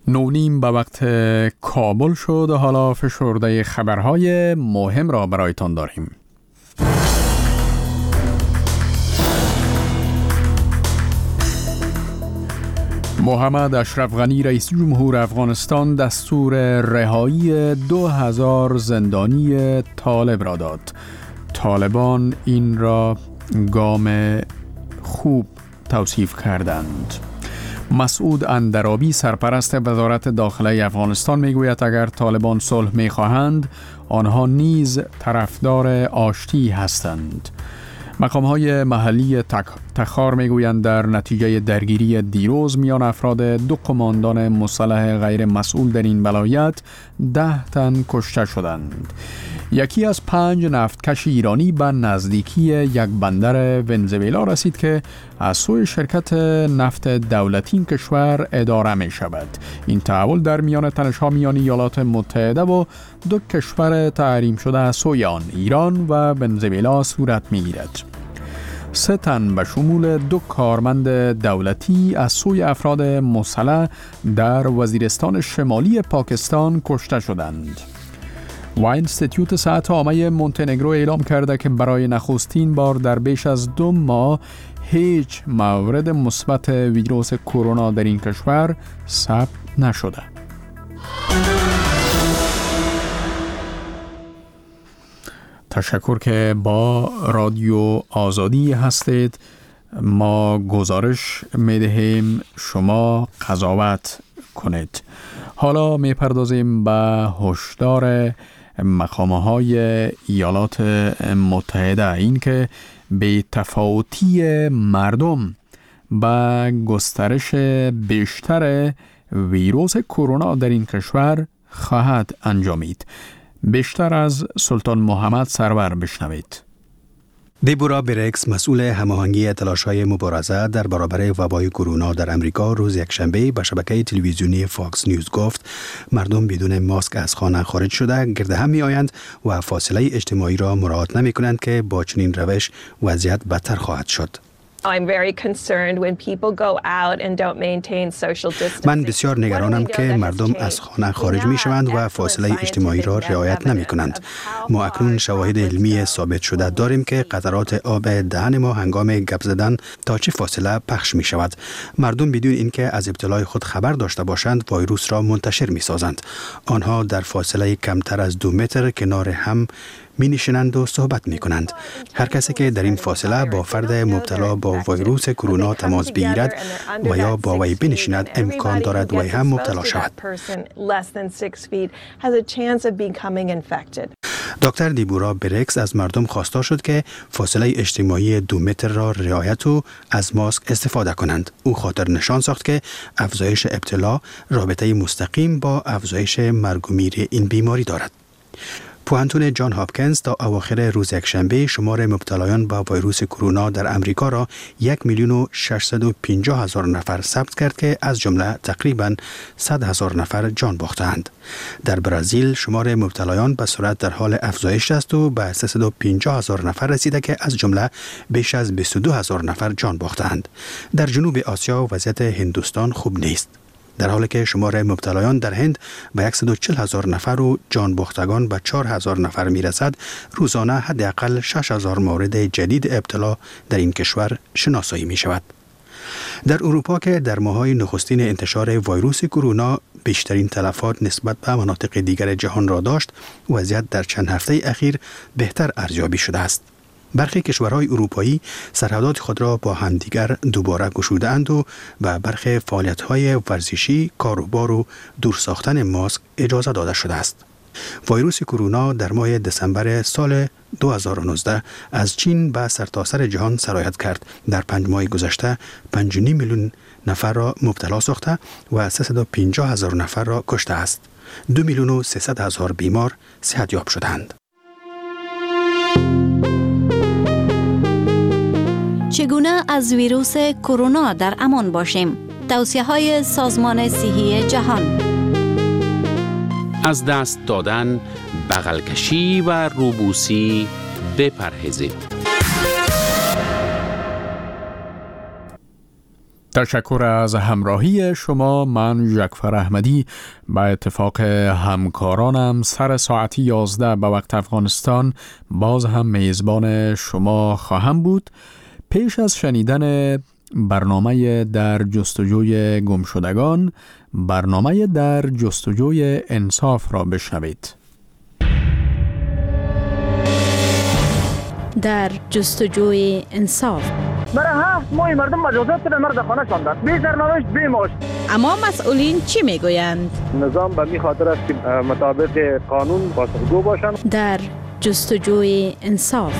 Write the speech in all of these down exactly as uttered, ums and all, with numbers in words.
نونیم به وقت کابل شد. حالا فشرده خبرهای مهم را برایتان داریم. محمد اشرف غنی رئیس جمهور افغانستان دستور رهایی دو هزار زندانی طالب را داد. طالبان این را گام خوب توصیف کردند. مسعود اندرابی سرپرست وزارت داخله افغانستان میگوید اگر طالبان صلح میخواهند آنها نیز طرفدار آشتی هستند. مقام‌های محلی تخار میگویند در نتیجه درگیری دیروز میان افراد دو قماندان مسلح غیر مسئول در این ولایت ده تن کشته شدند. یکی از پنج نفتکش ایرانی به نزدیکی یک بندر ونزوئلا رسید که از سوی شرکت نفت دولتی این کشور اداره می شود. این تحول در میان تنش‌ها میان ایالات متحده و دو کشور تحریم شده از سوی آن ایران و ونزوئلا صورت می گیرد. سه تن به شمول دو کارمند دولتی از سوی افراد مسلح در وزیرستان شمالی پاکستان کشته شدند. و اینستیتوت صحت عامه مونتنگرو اعلام کرده که برای نخستین بار در بیش از دو ماه هیچ مورد مثبت ویروس کرونا در این کشور ثبت نشده. تشکر که با رادیو آزادی هستید. ما گزارش میدهیم، شما قضاوت کنید. حالا میپردازیم به هشدار مقام‌های ایالات متحده این که به تفاوتی مردم با گسترش بیشتر ویروس کرونا در این کشور خواهد انجامید. بیشتر از سلطان محمد سرور بشنوید. دیبورا بریکس مسئول هماهنگی تلاش‌های مبارزه در برابر وبای کرونا در امریکا روز یکشنبه به شبکه تلویزیونی فاکس نیوز گفت مردم بدون ماسک از خانه خارج شده گرد هم می‌آیند و فاصله اجتماعی را مراعات نمی‌کنند که با چنین روش وضعیت بدتر خواهد شد. I'm very concerned when people go out and don't maintain social distancing. من بسیار نگرانم که مردم از خانه خارج می شوند و فاصله اجتماعی را رعایت نمی کنند. ما اکنون شواهد علمی ثابت شده داریم که قطرات آب دهن ما هنگام گپ زدن تا چه فاصله پخش می شود. مردم بدون اینکه از ابتلای خود خبر داشته باشند ویروس را منتشر می سازند. آنها در فاصله کمتر از دو متر کنار هم می نشینند و صحبت می کنند. هر کسی که در این فاصله با فرد مبتلا با ویروس کرونا تماس بگیرد و یا با وی بنشیند امکان دارد وی هم مبتلا شود. دکتر دیبورا بریکس از مردم خواسته شد که فاصله اجتماعی دو متر را رعایت و از ماسک استفاده کنند. او خاطر نشان ساخت که افزایش ابتلا رابطه مستقیم با افزایش مرگ و میر این بیماری دارد. پوهنتون جان هاپکینز تا اواخر روز یکشنبه شمار مبتلایان با ویروس کرونا در امریکا را یک میلیون و ششصد و پنجاه هزار نفر ثبت کرد که از جمله تقریباً صد هزار نفر جان باختند. در برزیل شمار مبتلایان به سرعت در حال افزایش است و به سیصد و پنجاه هزار نفر رسیده که از جمله بیش از بیست و دو هزار نفر جان باختند. در جنوب آسیا وضعیت هندوستان خوب نیست، در حالی که شمار مبتلایان در هند به صد و چهل هزار نفر و جان باختگان به چهار هزار نفر می رسد. روزانه حداقل شش هزار مورد جدید ابتلا در این کشور شناسایی می شود. در اروپا که در ماه‌های نخستین انتشار ویروس کرونا بیشترین تلفات نسبت به مناطق دیگر جهان را داشت، وضعیت در چند هفته اخیر بهتر ارزیابی شده است. برخی کشورهای اروپایی سرحدات خود را با همدیگر دوباره گشوده‌اند و به برخی فعالیت‌های ورزشی، کاروبار و دور ساختن ماسک اجازه داده شده است. ویروس کرونا در ماه دسامبر سال دو هزار و نوزده از چین به سرتاسر جهان سرایت کرد. در پنج ماه گذشته پنج و نیم میلیون نفر را مبتلا ساخته و سیصد و پنجاه هزار نفر را کشته است. دو میلیون و سیصد هزار بیمار صحتیاب شدند. چگونه از ویروس کرونا در امان باشیم؟ توصیه‌های سازمان صحی جهان. از دست دادن، بغل کشی و روبوسی بپرهیزید. تشکر از همراهی شما. من جعفر احمدی به اتفاق همکارانم سر ساعت یازده به وقت افغانستان باز هم میزبان شما خواهم بود. پیش از شنیدن برنامه در جستجوی گمشدگان، برنامه در جستجوی انصاف را بشنوید. در جستجوی انصاف برای هفت ماه مردم مجازات در مرد خانه شاندند، بی سرنوشت بی معاش. اما مسئولین چی میگویند؟ نظام به می خاطر است که مطابق قانون پاسخگو باشند. در جستجوی انصاف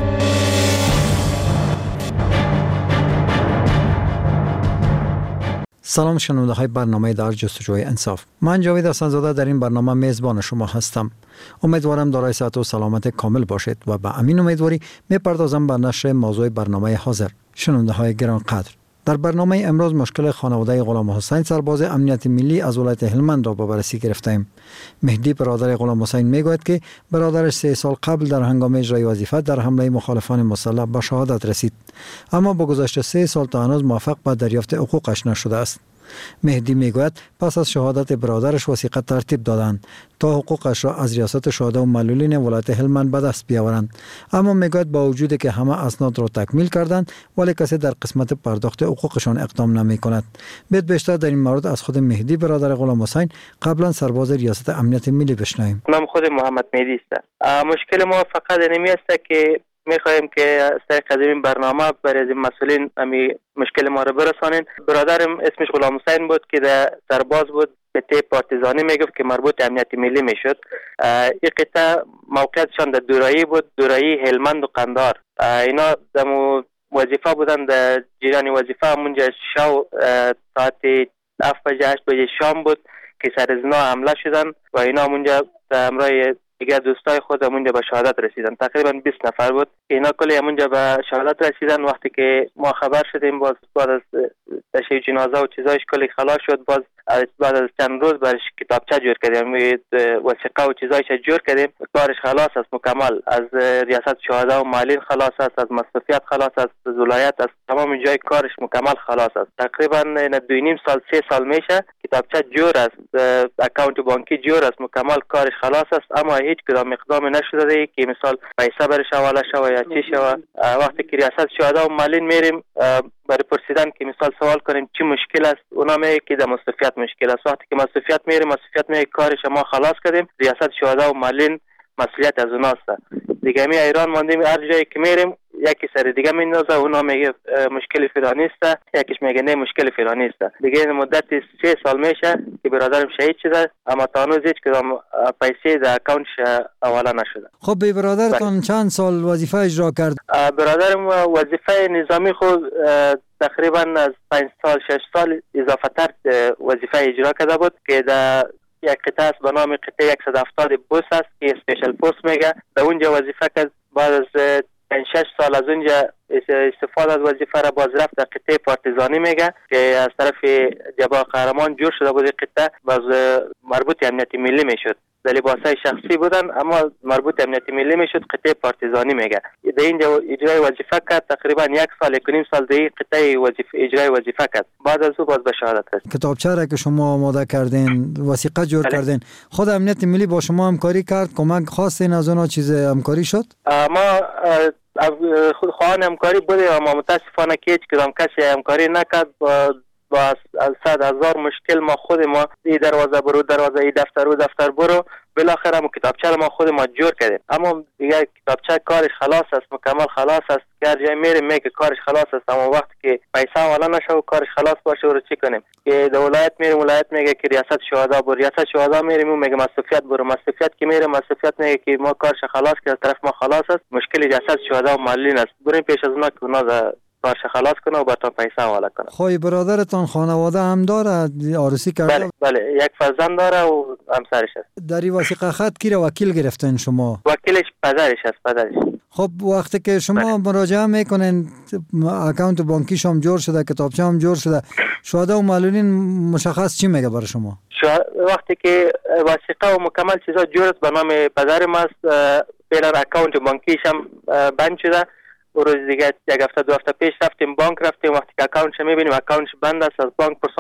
سلام شنونده های برنامه در جستجوی انصاف. من جاوید حسن‌زاده در این برنامه میزبان شما هستم. امیدوارم دارای صحت و سلامت کامل باشید و به امین امیدواری میپردازم به نشر موضوع برنامه حاضر. شنونده های گرانقدر، در برنامه امروز مشکل خانواده غلام حسین سرباز امنیت ملی از ولایت هلمند را به بررسی گرفتیم. مهدی برادر غلام حسین میگوید که برادرش سه سال قبل در هنگام اجرای وظیفه در حمله مخالفان مسلح به شهادت رسید، اما با گذشت سه سال تا هنوز موفق به دریافت حقوقش نشده است. مهدی میگوید پس از شهادت برادرش وثیقه ترتیب دادند تا حقوقش را از ریاست شهدا و معلولین ولایت هلمند به دست بیاورند، اما میگوید با وجودی که همه اسناد را تکمیل کردند ولی کسی در قسمت پرداخت حقوقشان اقدام نمی کند. بیت بیشتر در این مورد از خود مهدی برادر غلام حسین قبلا سرباز ریاست امنیت ملی بشنویم. نام خود محمد مهدی است. مشکل ما فقط اینمی است که میخواهیم که از طریق از این برنامه برای مسئولین امی مشکل ما را برسانین. برادرم اسمش غلام حسین بود که در سرباز بود، قطعه پارتیزانی میگفت که مربوط امنیت ملی میشد. این قطعه موقعیتشان در دورایی بود، دورایی هلمند و قندار. اینا دمو وظیفه بودن در جریان وظیفه همونجا شو ساعت هفت بجه هشت بجه شام بود که سر زنا حمله شدن و اینا همونجا همراه دیگه دوستای خود همونجا به شهادت رسیدن. تقریبا بیست نفر بود. اینا کلی همونجا به شهادت رسیدن. وقتی که ما خبر شدیم باز بعد از تشییع جنازه و چیزایش کلی خلاص شد. باز بعد از چند روز برش کتابچه جور کردیم، وثیقه و چیزایش جور کردیم. کارش خلاص است مکمل. از ریاست شهدا و معلولین خلاص است، از مصرفیات خلاص است، از ولایت، از تمام جای کارش مکمل خلاص است. تقریبا دو نیم سال سه سال میشه کتابچه جور است، اکانت بانکی جور است، مکمل کارش خلاص است، اما هیچ کدام اقدام نشده که مثال پیسه برش حواله شوه یا چی شوه. وقتی که ریاست شهدا و معلولین میریم برای پرسیدن که مثال سوال کنیم چی مشکل است، اونا میگه که در مصرفیات مشکل است. وقتی که مصرفیات میریم مصرفیات میگه کارش ما خلاص کردیم، ریاست شهدا و معلولین مسئولیت از اوناست. دیگه می ایران ماندیم، هر جایی که میریم یکی سر دیگه میندازه، اونا میگه مشکل فلانی است، یکیش میگه نه مشکل فلانی است. دیگه این مدت سه سال میشه که برادرم شهید شده، اما تا هنوز هیچ کدام پیسه در اکانتش حواله نشده. خب به برادرتون چند سال وظیفه اجرا کرد؟ برادرم وظیفه نظامی خود تقریبا از پنج سال شش سال اضافه تر وظیفه اجرا کرده بود که در یک قطعه است به نام قطعه صد و هفتاد بوس است که اسپیشل پست میگه. در اونجا وظیفه کرد. بعد از پنج شش سال از اونجا استفاده از وظیفه را باز رفت در قطعه پارتیزانی میگه که از طرف جبهه قهرمان جور شده بود. قطعه باز مربوط امنیت ملی میشد، در لباسای شخصی بودن اما مربوط امنیت ملی میشد. قطعه پارتیزانی میگه. در اینجا اجرای وظیفه کرد تقریبا یک سال یک نیم سال در قطعه وظیفه اجرای وظیفه کرد. بعد از او باز به شهادت رسید. کتابچه را که شما آماده کردین، وثیقه جور بله. کردین، خود امنیت ملی با شما همکاری کرد؟ کمک خواستین از اونها چیز همکاری شد؟ ما خود خواهان همکاری بوده اما متاسفانه که هیچ کدام کسی همکاری نکرد. با با از صد هزار مشکل ما خود ما ای دروازه برو دروازه، ای دفتر رو دفتر برو، بالاخره ما کتابچه ما خود ما جور کردیم. اما دیگه کتابچه کارش خلاص است، مکمل خلاص است. که هر جای میریم میگه کارش خلاص است، اما وقتی که پیسه حواله نشه و کارش خلاص باشه رو چی کنیم؟ که در ولایت میریم، ولایت میگه که ریاست شهدا برو، ریاست شهدا میریم اون میگه مصرفیات برو، مصرفیات که میریم مصرفیات میگه که ما کارش خلاص کرد، طرف ما خلاص است. مشکل ریاست شهدا و معلولین است. بریم پیش از اونا که اونا کارش خلاص کنه و براتون پیسه حواله کنه. خواهی برادرتان خانواده هم داره؟ عروسی کرده؟ بله بله، یک فرزند داره و همسرش است. در این وثیقه خط کی را وکیل گرفتین شما؟ وکیلش پدرش است، پدرش. خب وقتی که شما بله. مراجعه میکنین اکانت بانکیش هم جور شده، کتابچه هم جور شده، شهدا و معلولین مشخص چی میگه برای شما؟ وقتی که وثیقه و مکمل چیزا جور است به نام پدرم است، فعلا اکانت بانکیش هم بند شده روز دیگه یک هفته دو هفته پیش رفتیم بانک رفتیم، وقتی که اکانتش میبینیم اکانتش بند است، از بانک